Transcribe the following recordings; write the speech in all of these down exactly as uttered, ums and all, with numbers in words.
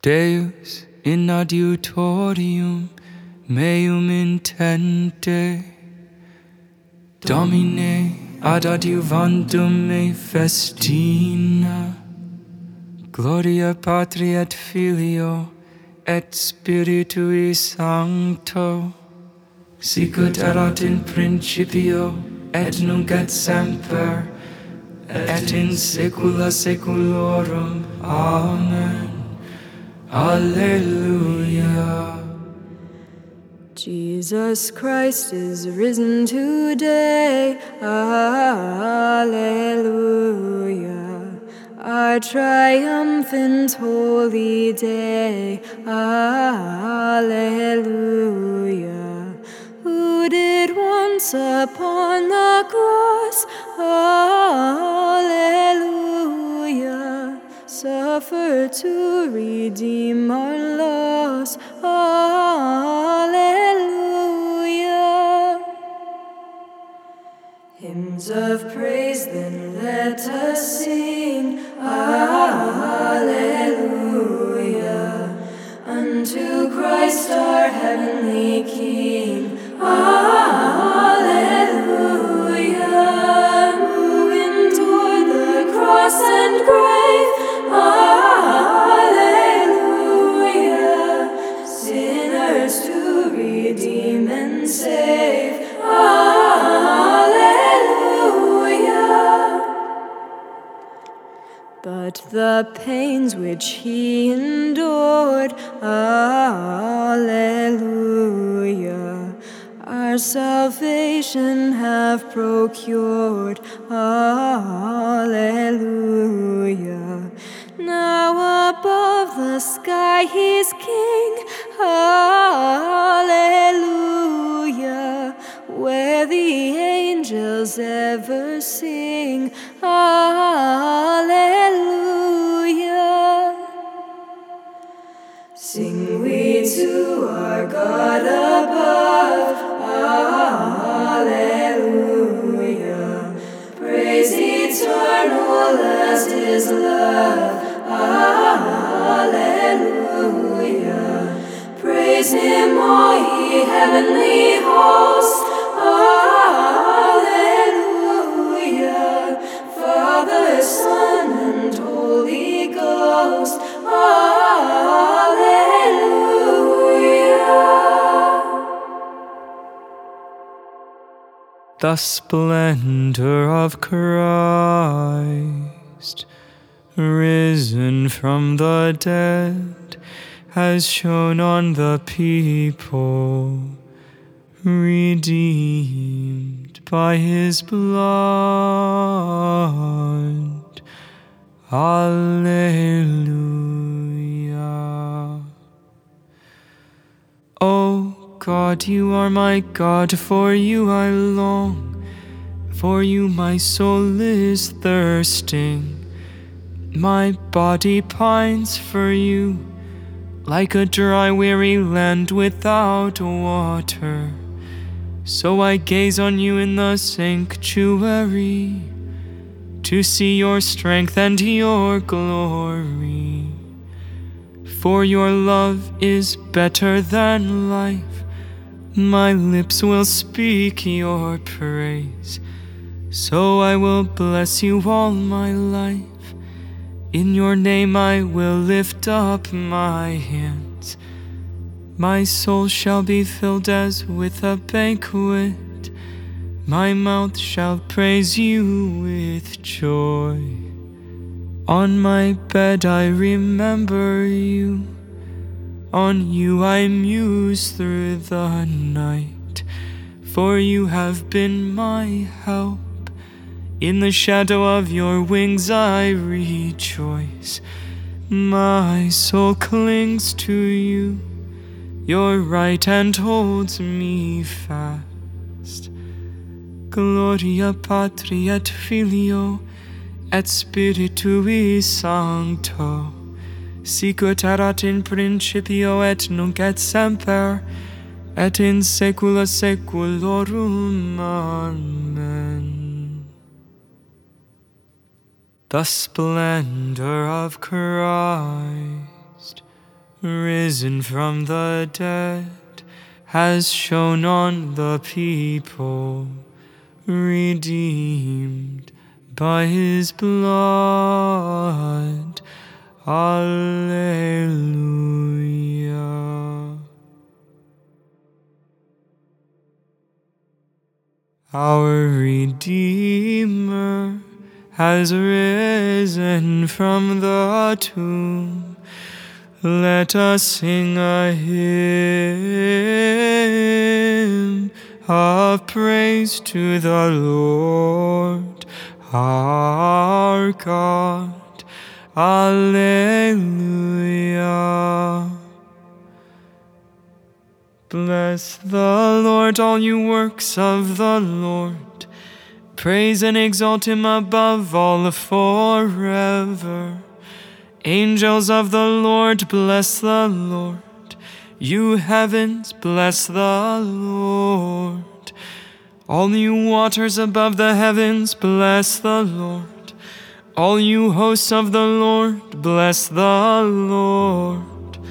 Deus in adiutorium meum intende, Domine ad adiuvandum me festina, Gloria Patri et Filio et Spiritui Sancto, sicut erat in principio et nunc et semper et in saecula saeculorum. Amen. Alleluia. Jesus Christ is risen today. Alleluia. Our triumphant holy day. Alleluia. Who did once upon the cross, alleluia, suffer to redeem our loss, alleluia. Hymns of praise then let us sing, alleluia, unto Christ our heavenly King. Alleluia, moving toward the cross and grave. Alleluia, sinners to redeem and save. Alleluia. But the pains which he endured, alleluia, our salvation have procured, alleluia. Now above the sky he's king, alleluia, where the angels ever sing, alleluia. Sing we to our God above, alleluia. Praise eternal as his love, alleluia. Praise him, all ye heavenly hosts, alleluia. Father, Son, and Holy Ghost, The splendor of Christ, risen from the dead, has shone on the people, redeemed by his blood. Alleluia. O God, you are my God, for you I long, for you my soul is thirsting. My body pines for you, like a dry, weary land without water. So I gaze on you in the sanctuary, to see your strength and your glory. For your love is better than life, my lips will speak your praise. So I will bless you all my life. In your name I will lift up my hands. My soul shall be filled as with a banquet. My mouth shall praise you with joy. On my bed I remember you. On you I muse through the night. For you have been my help. In the shadow of your wings I rejoice. My soul clings to you. Your right hand holds me fast. Gloria Patri et Filio et Spiritui Sancto, sicut erat in principio et nunc et semper et in saecula saeculorum. Amen. The splendor of Christ, risen from the dead, has shone on the people, redeemed by his blood. Alleluia. Our Redeemer has risen from the tomb. Let us sing a hymn of praise to the Lord our God. Alleluia. Bless the Lord, all you works of the Lord. Praise and exalt him above all forever. Angels of the Lord, bless the Lord. You heavens, bless the Lord. All you waters above the heavens, bless the Lord. All you hosts of the Lord, bless the Lord.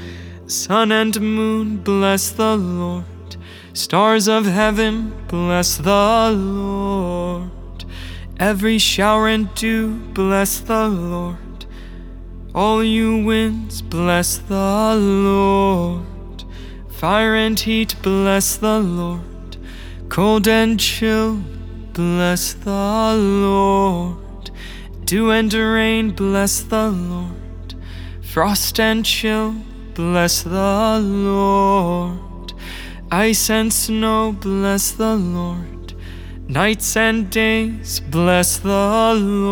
Sun and moon, bless the Lord. Stars of heaven, bless the Lord. Every shower and dew, bless the Lord. All you winds, bless the Lord. Fire and heat, bless the Lord. Cold and chill, bless the Lord. Dew and rain, bless the Lord. Frost and chill, bless the Lord. Ice and snow, bless the Lord. Nights and days, bless the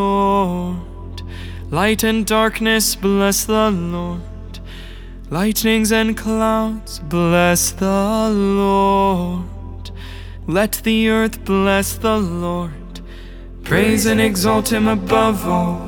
Lord. Light and darkness, bless the Lord. Lightnings and clouds, bless the Lord. Let the earth bless the Lord. Praise and exalt him above all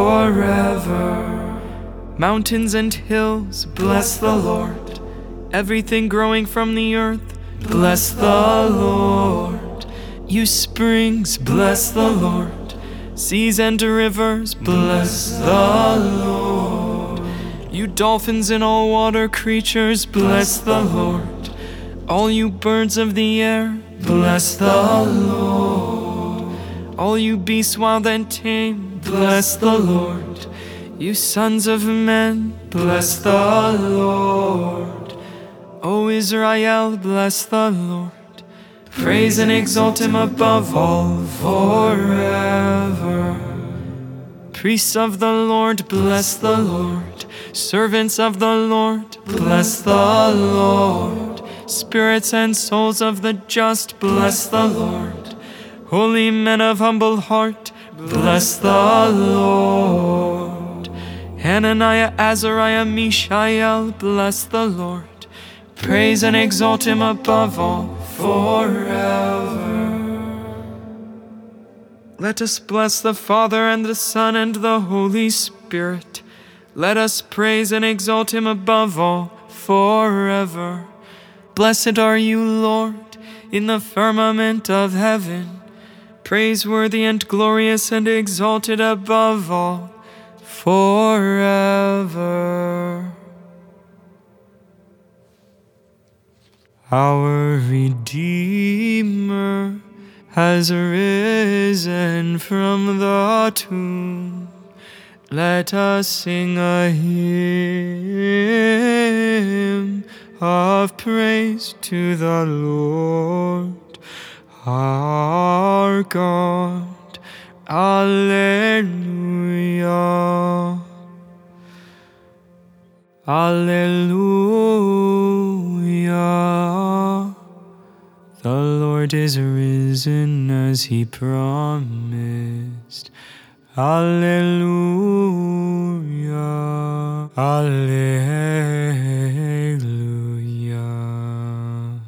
forever. Mountains and hills, bless the Lord. Everything growing from the earth, bless the Lord. You springs, bless the Lord. Seas and rivers, bless the Lord. You dolphins and all water creatures, bless the Lord. All you birds of the air, bless the Lord. All you beasts wild and tame, bless the Lord. You sons of men, bless the Lord. O Israel, bless the Lord. Praise and exalt him above all forever. Priests of the Lord, bless the Lord. Servants of the Lord, bless the Lord. Spirits and souls of the just, bless the Lord. Holy men of humble heart, bless the Lord. Hananiah, Azariah, Mishael, bless the Lord. Praise and exalt him above all forever. Let us bless the Father and the Son and the Holy Spirit. Let us praise and exalt him above all forever. Blessed are you, Lord, in the firmament of heaven, praiseworthy and glorious and exalted above all forever. Our Redeemer has risen from the tomb. Let us sing a hymn of praise to the Lord our God. Alleluia. Alleluia. The Lord is risen as he promised. Alleluia. Alleluia.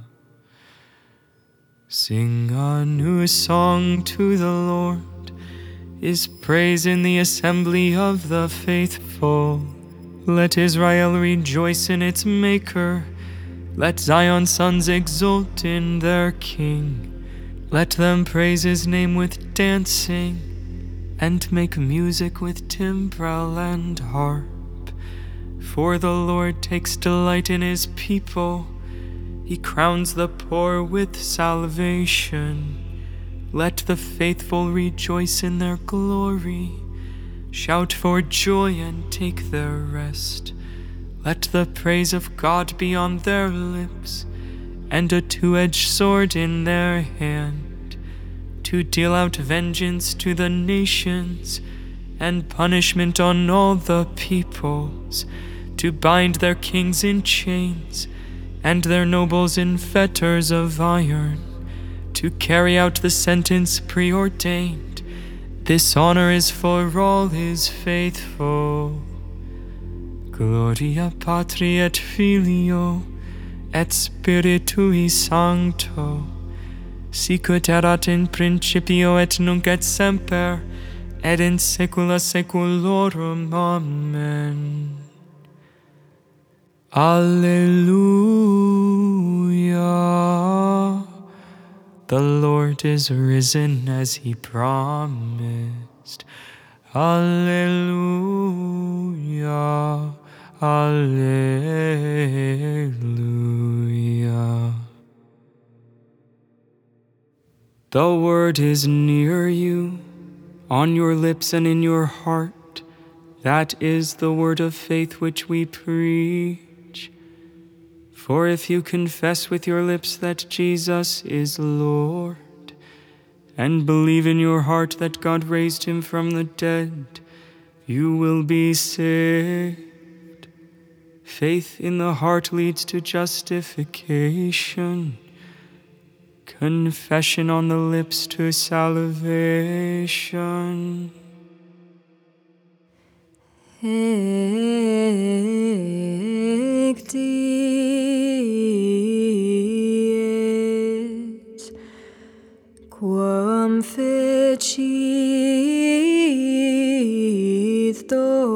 Sing a new song to the Lord, his praise in the assembly of the faithful. Let Israel rejoice in its Maker. Let Zion's sons exult in their King. Let them praise his name with dancing, and make music with timbrel and harp. For the Lord takes delight in his people. He crowns the poor with salvation. Let the faithful rejoice in their glory. Shout for joy and take their rest. Let the praise of God be on their lips, and a two-edged sword in their hand, to deal out vengeance to the nations, and punishment on all the peoples, to bind their kings in chains, and their nobles in fetters of iron, to carry out the sentence preordained. This honor is for all his faithful. Gloria Patri et Filio et Spiritui Sancto, sicut erat in principio et nunc et semper, et in saecula saeculorum. Amen. Alleluia. The Lord is risen as he promised. Alleluia. Alleluia. The word is near you, on your lips and in your heart. That is the word of faith which we preach. For if you confess with your lips that Jesus is Lord, and believe in your heart that God raised him from the dead, you will be saved. Faith in the heart leads to justification. Confession on the lips to salvation. Hic dies, quam fecit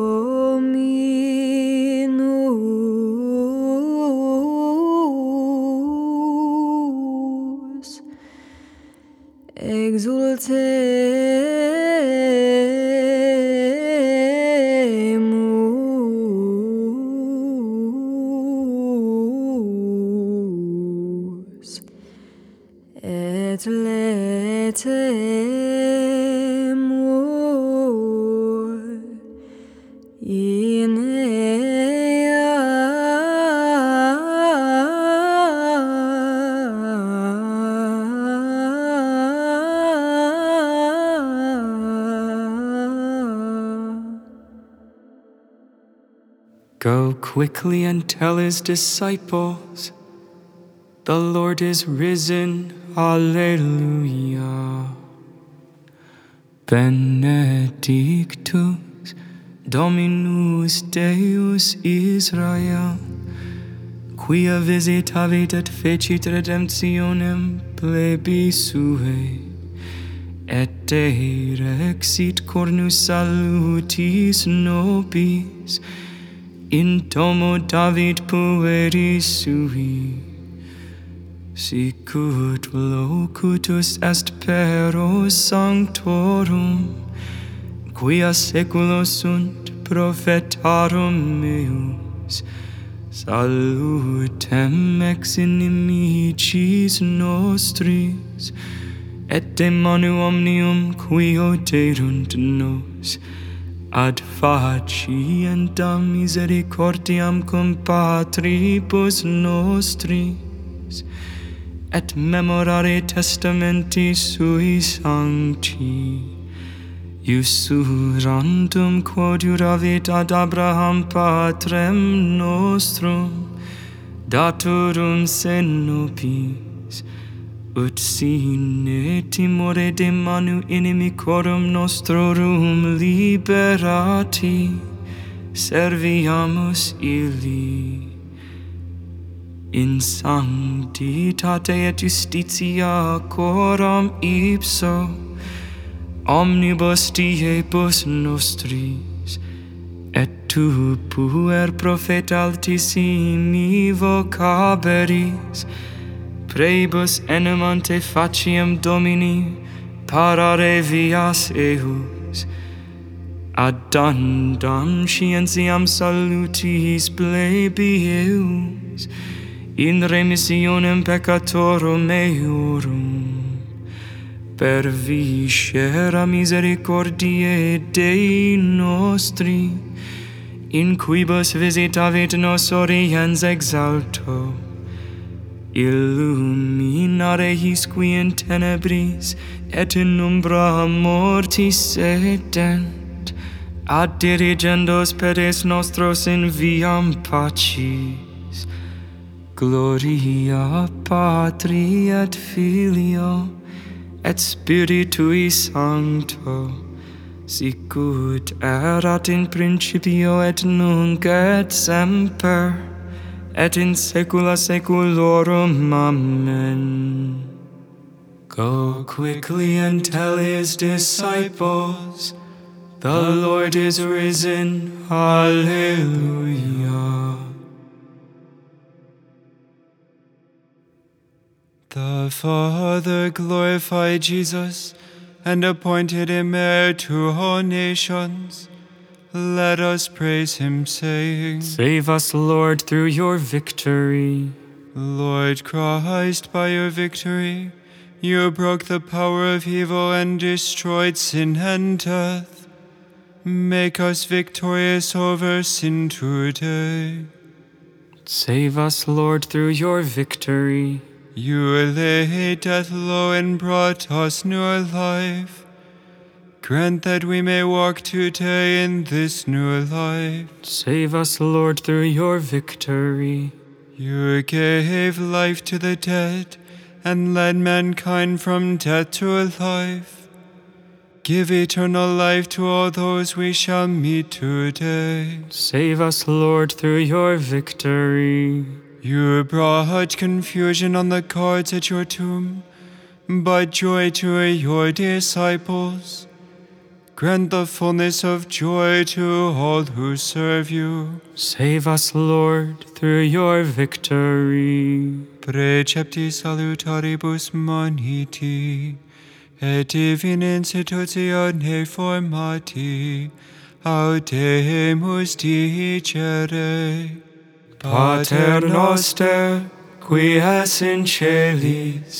Dominus, exultemus, et letemur in ea Go quickly and tell his disciples, the Lord is risen. Alleluia. Benedictus Dominus Deus Israel, quia visitavit et fecit redemptionem plebis suae, et derexit cornus salutis nobis in domo David pueri sui. Sicut locutus est per sanctorum, quia saeculos sunt prophetarum meus, salutem ex inimicis nostris, et de manu omnium qui oderunt nos, ad faciendam misericordiam cum patribus nostris, et memorare testamenti sui sancti, usurandum quod juravit ad Abraham patrem nostrum, daturum se nobis, ut sine timore de manu inimicorum nostrorum liberati, serviamus illi. In sanctitate et justitia coram ipso, omnibus diebus nostris, et tu puer prophet altissimi vocaberis, prebus enim ante faciem Domini parare vias eus, addendum scientiam salutis plebeus, in remissionem peccatorum meorum, per viscera misericordiae Dei nostri, in quibus visitavit nos oriens exalto, illuminare hisqui in tenebris et in umbra mortis sedent, ad dirigendos pedes nostros in viam pacis. Gloria Patri et Filio et Spiritui Sancto, sicut erat in principio et nunc et semper, et in saecula saeculorum. Amen. Go quickly and tell his disciples, the Lord is risen. Alleluia. The Father glorified Jesus and appointed him heir to all nations. Let us praise him, saying, Save us, Lord, through your victory. Lord Christ, by your victory, you broke the power of evil and destroyed sin and death. Make us victorious over sin today. Save us, Lord, through your victory. You laid death low and brought us new life. Grant that we may walk today in this new life. Save us, Lord, through your victory. You gave life to the dead and led mankind from death to life. Give eternal life to all those we shall meet today. Save us, Lord, through your victory. You brought confusion on the guards at your tomb, but joy to your disciples. Grant the fullness of joy to all who serve you. Save us, Lord, through your victory. Precepti salutaribus moniti, et divina institutione formati, audemus dicere. Pater noster, qui es in celis,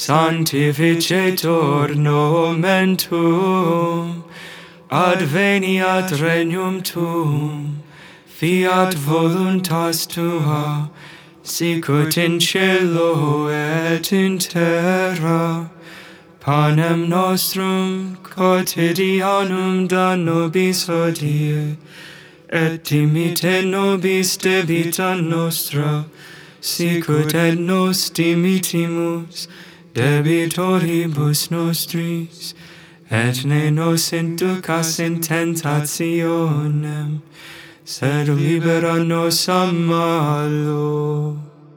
sanctificetur nomen tuum, adveniat regnum tuum, fiat voluntas tua, sicut in cielo et in terra. Panem nostrum quotidianum da nobis hodie, et dimite nobis debita nostra, sicut et nos dimitimus debitoribus nostris, et ne nos inducas in tentationem, sed libera nos a malo.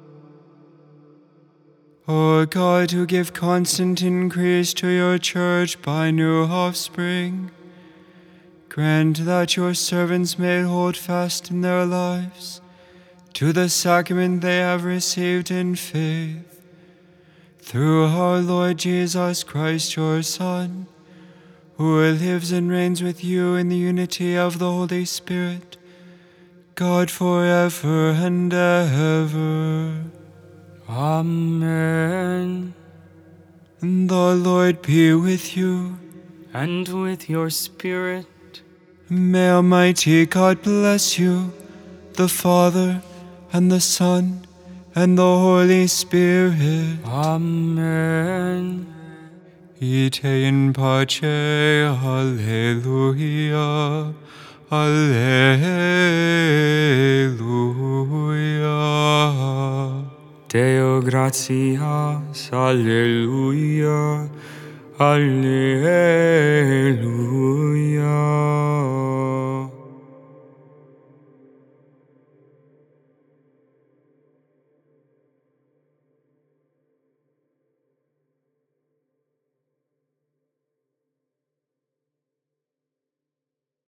O God, who give constant increase to your church by new offspring, grant that your servants may hold fast in their lives to the sacrament they have received in faith. Through our Lord Jesus Christ, your Son, who lives and reigns with you in the unity of the Holy Spirit, God forever and ever. Amen. The Lord be with you. And with your spirit. May Almighty God bless you, the Father, and the Son, and the Holy Spirit. Amen. Ite in pace, Alleluia, Alleluia. Deo gratias, Alleluia, Alleluia.